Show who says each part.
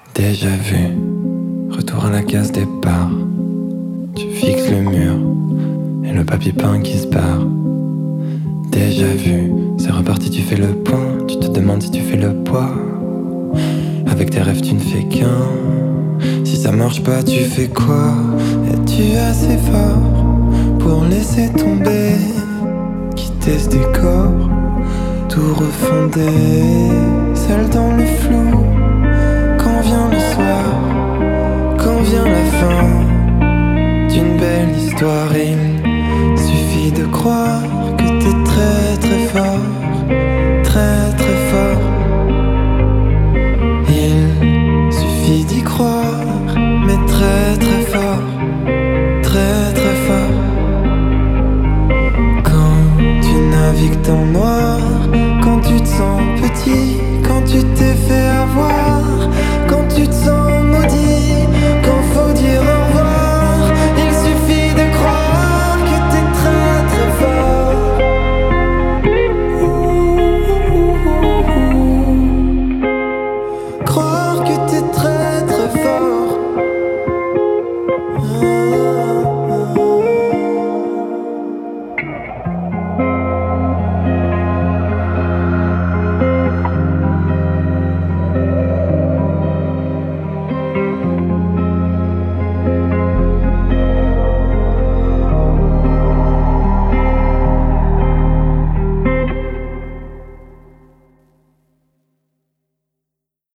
Speaker 1: Déjà vu, retour à la case départ. Tu fixes le mur et le papier peint qui se barre. Déjà vu, c'est reparti, tu fais le point. Tu te demandes si tu fais le poids. Avec tes rêves tu ne fais qu'un. Si ça marche pas tu fais quoi? Es-tu assez fort pour laisser tomber, quitter ce décor, tout refonder, seul dans le flou?